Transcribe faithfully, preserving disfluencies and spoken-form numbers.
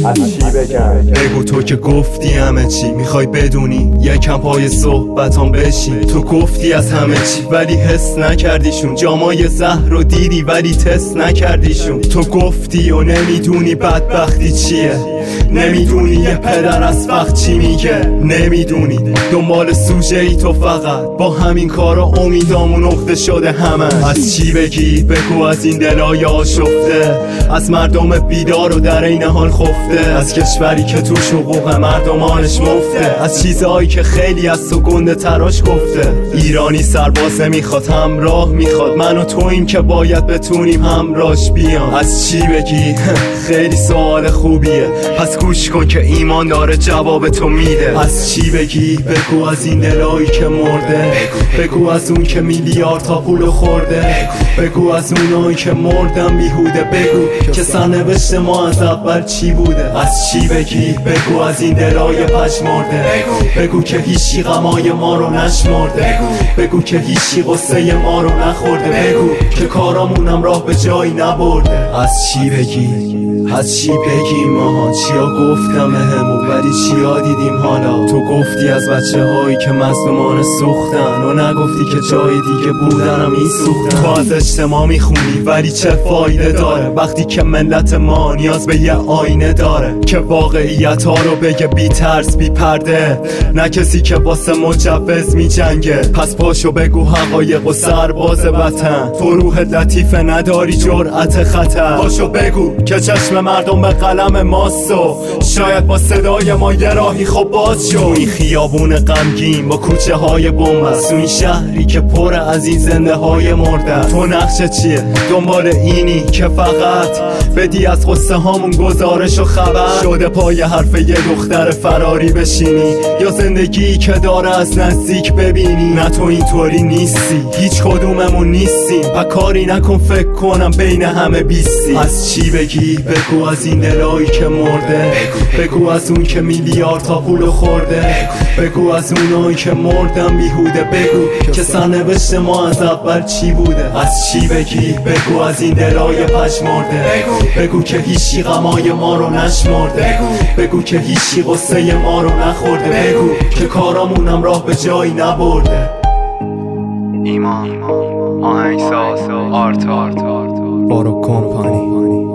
از چی بگم؟ بگو تو که گفتی همه چی میخوای بدونی، یکم پای صحبتام بشین. تو گفتی از همه چی ولی حس نکردیشون، جامای زهر رو دیدی ولی تست نکردیشون. تو گفتی و نمیدونی بدبختی چیه، نمیدونی یه پدر از فقر چی میگه، نمیدونی دنبال سوژه ای تو فقط. با همین کارا امیدامون اخته شده همه. از چی بگی؟ بگو از این دلای آشفته، از مردم بیدار و در این حال خفته، از کشوری که توش حقوق مردمانش مفته، از چیزهایی که خیلی از تو گنده تراش گفته. ایرانی سرباز میخواد، همراه میخواد، من و توییم که باید بتونیم همراهش بیام. از چی بگی؟ خیلی سوال خوبیه، پس گوش کن که ایمان داره جواب تو میده. از چی بگی؟ بگو از این دلایی که مرده، بگو از اون که میلیارد تا پولو خورده، بگو از اونایی که مردن بیهوده، بگو که سرنوشت ما از اول چی بوده. از چی بگی؟ بگو از این دلای پشمرده، بگو که هیچی غمای ما رو نشمرده، بگو که هیچی غصه ما رو نخورده، بگو که کارامونم راه به جایی نبرده. از چی بگی؟ از چی بگیم؟ ماها چیا گفتم بهمون ولی چیا دیدیم حالا؟ تو گفتی از بچه هایی که مظلومان سوختن و نگفتی که جای دیگه بودنم این سوختن. تو از اجتماع میخونی ولی چه فایده داره وقتی که ملت ما نیاز به یه آینه داره که واقعیت ها رو بگه بی ترس بی پرده، نه کسی که واسه مجوز میجنگه. پس پاشو بگو حقایق و سرباز وطن، تو روح لطیفه نداری جرأت خطر. پاشو بگو که چشم مردم به قلم ماست و شاید با صدای ما یه راهی خب باز شو. این خیابون غمگین با کوچه های بنبست، این شهری که پر از این زنده های مرده. تو نقشه چیه؟ دنبال اینی که فقط بدی از قصه هامون گزارش و خبر شده پای حرف یه دختر فراری بشینی، یا زندگی که داره از نزدیک ببینی؟ نه تو اینطوری نیستی، هیچ کدوممون نیستیم، و کاری نکن فکر کنم بین همه بیستی. از چی بگی؟ بگو از این دلایی که مرده، بگو از اون که میلیارد تا پولو خورده، بگو از اونایی که مردن بیهوده، بگو که سرنوشت ما از اول چی بوده. از چی بگی؟ بگو از این دلای پشمرده، بگو که هیچی غمای ما رو نشمرده، بگو که هیچی غصه ما رو نخورده، بگو که کارامونم راه به جایی نبرده. ایمان آهنگساز آرت آرت بارو کمپانی.